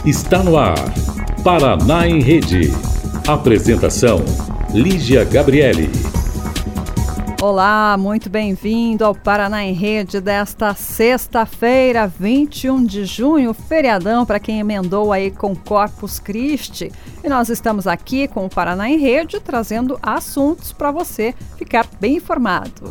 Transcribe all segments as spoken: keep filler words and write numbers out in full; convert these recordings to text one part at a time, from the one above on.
Está no ar, Paraná em Rede. Apresentação, Lígia Gabriele. Olá, muito bem-vindo ao Paraná em Rede desta sexta-feira, vinte e um de junho, feriadão para quem emendou aí com Corpus Christi. E nós estamos aqui com o Paraná em Rede trazendo assuntos para você ficar bem informado.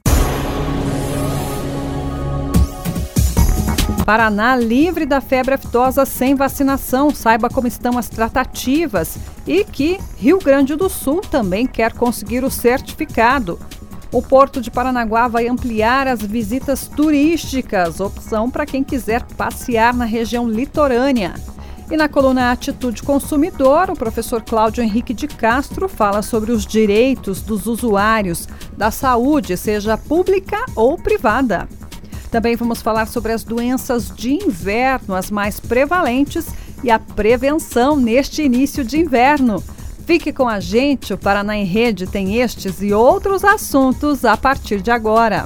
Paraná livre da febre aftosa sem vacinação. Saiba como estão as tratativas e que Rio Grande do Sul também quer conseguir o certificado. O Porto de Paranaguá vai ampliar as visitas turísticas, opção para quem quiser passear na região litorânea. E na coluna Atitude Consumidor, o professor Cláudio Henrique de Castro fala sobre os direitos dos usuários da saúde, seja pública ou privada. Também vamos falar sobre as doenças de inverno, as mais prevalentes, e a prevenção neste início de inverno. Fique com a gente, o Paraná em Rede tem estes e outros assuntos a partir de agora.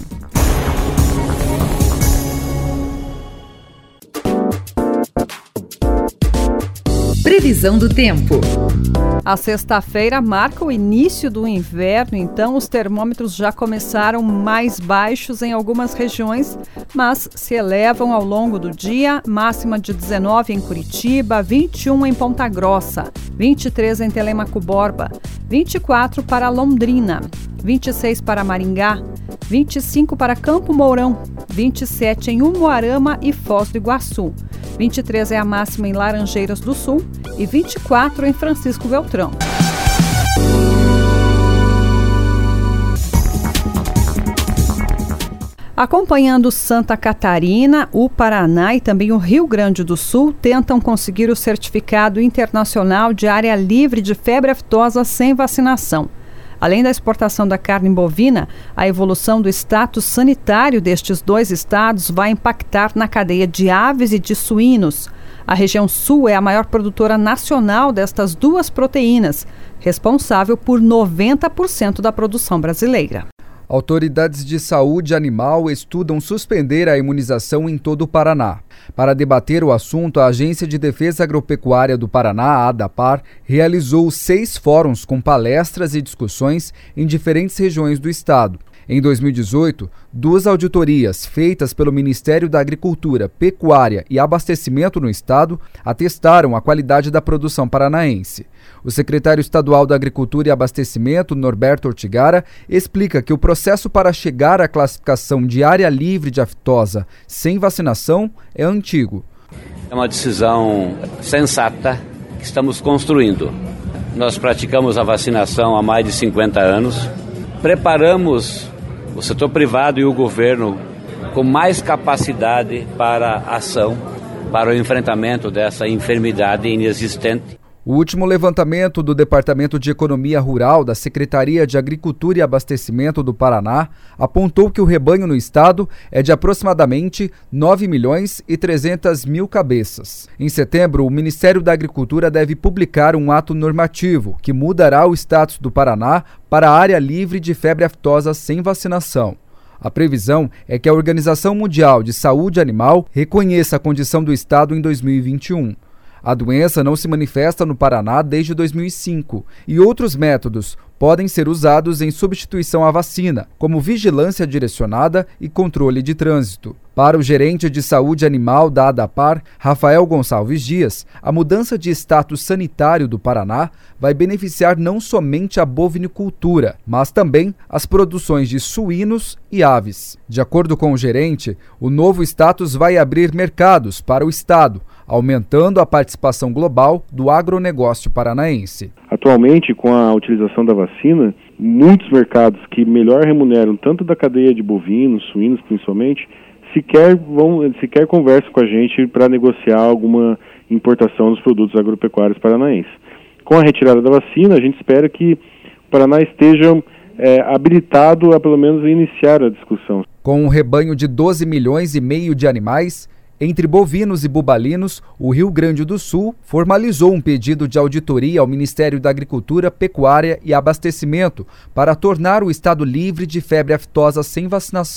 Previsão do tempo. A sexta-feira marca o início do inverno, então os termômetros já começaram mais baixos em algumas regiões, mas se elevam ao longo do dia, máxima de dezenove em Curitiba, vinte e um em Ponta Grossa, vinte e três em Telêmaco Borba, vinte e quatro para Londrina, vinte e seis para Maringá, vinte e cinco para Campo Mourão, vinte e sete em Umuarama e Foz do Iguaçu, vinte e três é a máxima em Laranjeiras do Sul e vinte e quatro em Francisco Beltrão. Acompanhando Santa Catarina, o Paraná e também o Rio Grande do Sul tentam conseguir o certificado internacional de área livre de febre aftosa sem vacinação. Além da exportação da carne bovina, a evolução do status sanitário destes dois estados vai impactar na cadeia de aves e de suínos. A região sul é a maior produtora nacional destas duas proteínas, responsável por noventa por cento da produção brasileira. Autoridades de saúde animal estudam suspender a imunização em todo o Paraná. Para debater o assunto, a Agência de Defesa Agropecuária do Paraná, a ADAPAR, realizou seis fóruns com palestras e discussões em diferentes regiões do estado. Em dois mil e dezoito, duas auditorias feitas pelo Ministério da Agricultura, Pecuária e Abastecimento no estado atestaram a qualidade da produção paranaense. O secretário estadual da Agricultura e Abastecimento, Norberto Ortigara, explica que o processo para chegar à classificação de área livre de aftosa sem vacinação é antigo. É uma decisão sensata que estamos construindo. Nós praticamos a vacinação há mais de cinquenta anos, preparamos o setor privado e o governo com mais capacidade para a ação, para o enfrentamento dessa enfermidade inexistente. O último levantamento do Departamento de Economia Rural da Secretaria de Agricultura e Abastecimento do Paraná apontou que o rebanho no estado é de aproximadamente nove milhões e trezentas mil cabeças. Em setembro, o Ministério da Agricultura deve publicar um ato normativo que mudará o status do Paraná para a área livre de febre aftosa sem vacinação. A previsão é que a Organização Mundial de Saúde Animal reconheça a condição do estado em dois mil e vinte e um. A doença não se manifesta no Paraná desde dois mil e cinco e outros métodos podem ser usados em substituição à vacina, como vigilância direcionada e controle de trânsito. Para o gerente de saúde animal da ADAPAR, Rafael Gonçalves Dias, a mudança de status sanitário do Paraná vai beneficiar não somente a bovinicultura, mas também as produções de suínos e aves. De acordo com o gerente, o novo status vai abrir mercados para o estado, aumentando a participação global do agronegócio paranaense. Atualmente, com a utilização da vacina, muitos mercados que melhor remuneram tanto da cadeia de bovinos, suínos principalmente, sequer, vão, sequer conversam com a gente para negociar alguma importação dos produtos agropecuários paranaenses. Com a retirada da vacina, a gente espera que o Paraná esteja é, habilitado a pelo menos iniciar a discussão. Com um rebanho de doze milhões e meio de animais, entre bovinos e bubalinos, o Rio Grande do Sul formalizou um pedido de auditoria ao Ministério da Agricultura, Pecuária e Abastecimento para tornar o estado livre de febre aftosa sem vacinação.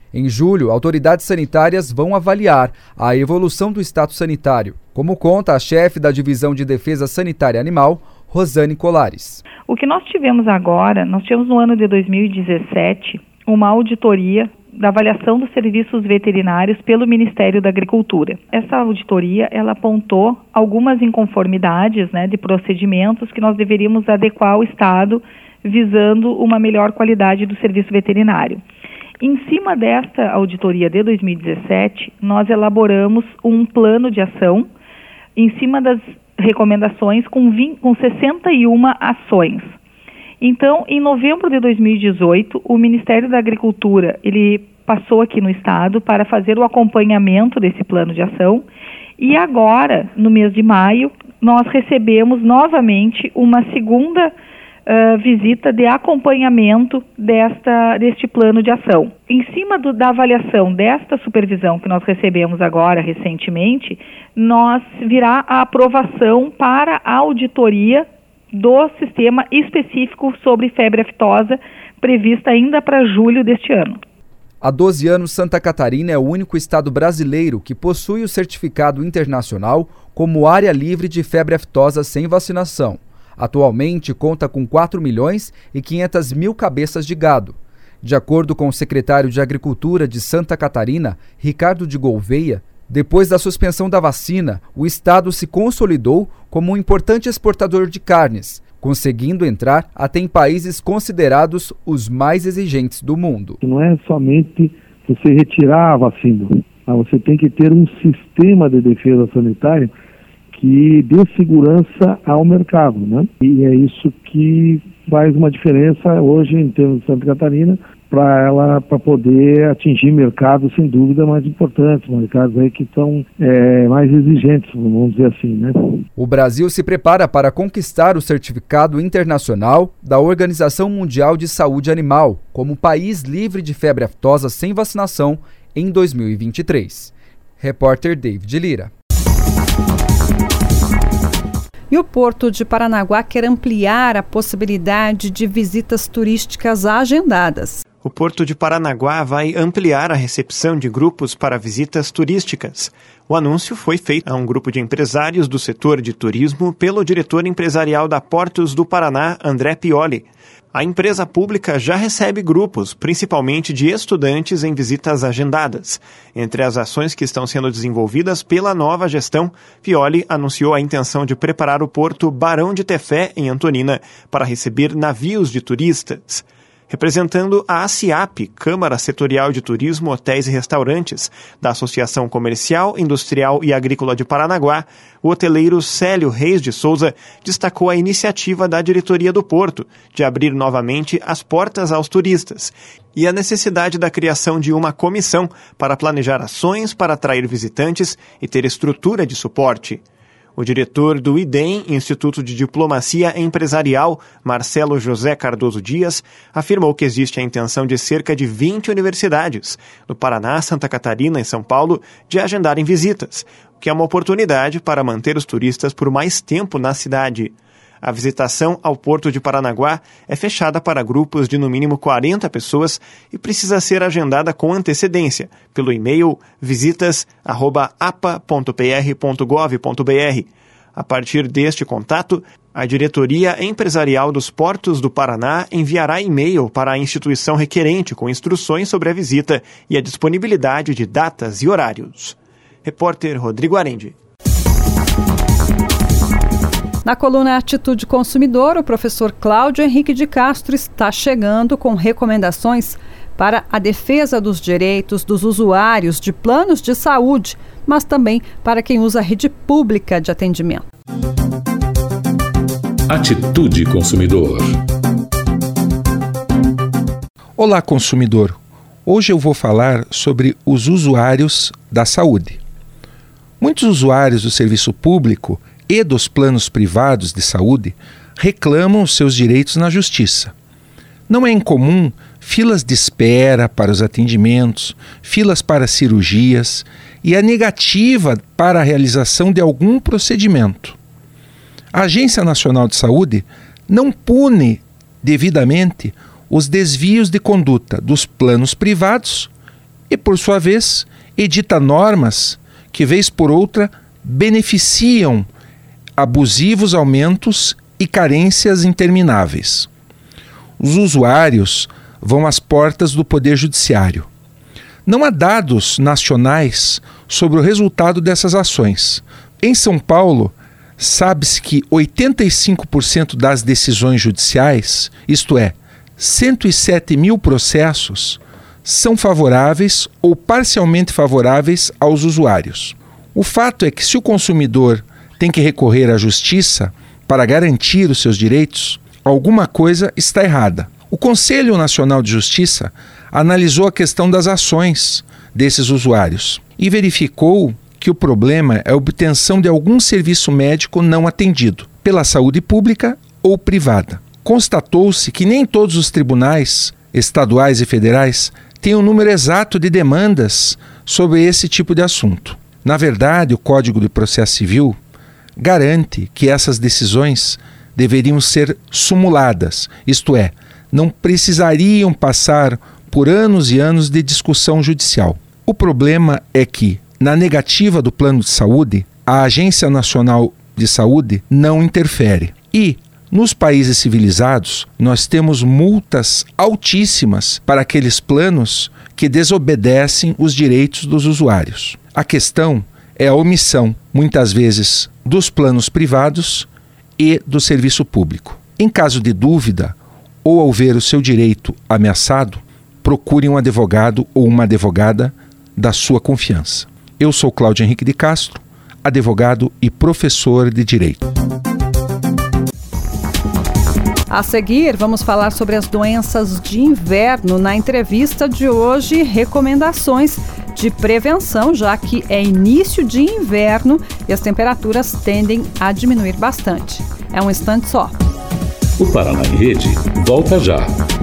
Em julho, autoridades sanitárias vão avaliar a evolução do status sanitário, como conta a chefe da Divisão de Defesa Sanitária Animal, Rosane Colares. O que nós tivemos agora, nós tivemos no ano de dois mil e dezessete uma auditoria da avaliação dos serviços veterinários pelo Ministério da Agricultura. Essa auditoria, ela apontou algumas inconformidades, né, de procedimentos que nós deveríamos adequar ao Estado, visando uma melhor qualidade do serviço veterinário. Em cima desta auditoria de dois mil e dezessete, nós elaboramos um plano de ação em cima das recomendações com, vinte, com sessenta e uma ações. Então, em novembro de dois mil e dezoito, o Ministério da Agricultura ele passou aqui no Estado para fazer o acompanhamento desse plano de ação e agora, no mês de maio, nós recebemos novamente uma segunda Uh, visita de acompanhamento desta, deste plano de ação. Em cima do, da avaliação desta supervisão que nós recebemos agora recentemente, nós virá a aprovação para a auditoria do sistema específico sobre febre aftosa, prevista ainda para julho deste ano. Há doze anos, Santa Catarina é o único estado brasileiro que possui o certificado internacional como área livre de febre aftosa sem vacinação. Atualmente conta com quatro milhões e quinhentas mil cabeças de gado. De acordo com o secretário de Agricultura de Santa Catarina, Ricardo de Gouveia, depois da suspensão da vacina, o estado se consolidou como um importante exportador de carnes, conseguindo entrar até em países considerados os mais exigentes do mundo. Não é somente você retirar a vacina, mas você tem que ter um sistema de defesa sanitária que dê segurança ao mercado, né? E é isso que faz uma diferença hoje em termos de Santa Catarina para ela, para poder atingir mercados sem dúvida mais importantes, mercados aí que estão é, mais exigentes, vamos dizer assim, né? O Brasil se prepara para conquistar o certificado internacional da Organização Mundial de Saúde Animal como país livre de febre aftosa sem vacinação em dois mil e vinte e três. Repórter David Lira. E o Porto de Paranaguá quer ampliar a possibilidade de visitas turísticas agendadas. O Porto de Paranaguá vai ampliar a recepção de grupos para visitas turísticas. O anúncio foi feito a um grupo de empresários do setor de turismo pelo diretor empresarial da Portos do Paraná, André Pioli. A empresa pública já recebe grupos, principalmente de estudantes, em visitas agendadas. Entre as ações que estão sendo desenvolvidas pela nova gestão, Pioli anunciou a intenção de preparar o Porto Barão de Tefé, em Antonina, para receber navios de turistas. Representando a ACIAP, Câmara Setorial de Turismo, Hotéis e Restaurantes, da Associação Comercial, Industrial e Agrícola de Paranaguá, o hoteleiro Célio Reis de Souza destacou a iniciativa da diretoria do Porto de abrir novamente as portas aos turistas e a necessidade da criação de uma comissão para planejar ações para atrair visitantes e ter estrutura de suporte. O diretor do I D E M, Instituto de Diplomacia Empresarial, Marcelo José Cardoso Dias, afirmou que existe a intenção de cerca de vinte universidades, no Paraná, Santa Catarina e São Paulo, de agendarem visitas, o que é uma oportunidade para manter os turistas por mais tempo na cidade. A visitação ao Porto de Paranaguá é fechada para grupos de no mínimo quarenta pessoas e precisa ser agendada com antecedência pelo e-mail visitas arroba a p a ponto p r ponto gov ponto b r. A partir deste contato, a Diretoria Empresarial dos Portos do Paraná enviará e-mail para a instituição requerente com instruções sobre a visita e a disponibilidade de datas e horários. Repórter Rodrigo Arendi. Na coluna Atitude Consumidor, o professor Cláudio Henrique de Castro está chegando com recomendações para a defesa dos direitos dos usuários de planos de saúde, mas também para quem usa a rede pública de atendimento. Atitude Consumidor. Olá, consumidor. Hoje eu vou falar sobre os usuários da saúde. Muitos usuários do serviço público e dos planos privados de saúde reclamam os seus direitos na justiça. Não é incomum filas de espera para os atendimentos, filas para cirurgias e a negativa para a realização de algum procedimento. A Agência Nacional de Saúde não pune devidamente os desvios de conduta dos planos privados e, por sua vez, edita normas que, vez por outra, beneficiam abusivos aumentos e carências intermináveis. Os usuários vão às portas do Poder Judiciário. Não há dados nacionais sobre o resultado dessas ações. Em São Paulo, sabe-se que oitenta e cinco por cento das decisões judiciais, isto é, cento e sete mil processos, são favoráveis ou parcialmente favoráveis aos usuários. O fato é que, se o consumidor tem que recorrer à justiça para garantir os seus direitos, alguma coisa está errada. O Conselho Nacional de Justiça analisou a questão das ações desses usuários e verificou que o problema é a obtenção de algum serviço médico não atendido, pela saúde pública ou privada. Constatou-se que nem todos os tribunais estaduais e federais têm um número exato de demandas sobre esse tipo de assunto. Na verdade, o Código de Processo Civil garante que essas decisões deveriam ser sumuladas, isto é, não precisariam passar por anos e anos de discussão judicial. O problema é que, na negativa do plano de saúde, a Agência Nacional de Saúde não interfere. E, nos países civilizados, nós temos multas altíssimas para aqueles planos que desobedecem os direitos dos usuários. A questão é a omissão, muitas vezes, dos planos privados e do serviço público. Em caso de dúvida, ou ao ver o seu direito ameaçado, procure um advogado ou uma advogada da sua confiança. Eu sou Cláudio Henrique de Castro, advogado e professor de Direito. A seguir, vamos falar sobre as doenças de inverno. Na entrevista de hoje, recomendações de prevenção, já que é início de inverno e as temperaturas tendem a diminuir bastante. É um instante só. O Paraná em Rede volta já.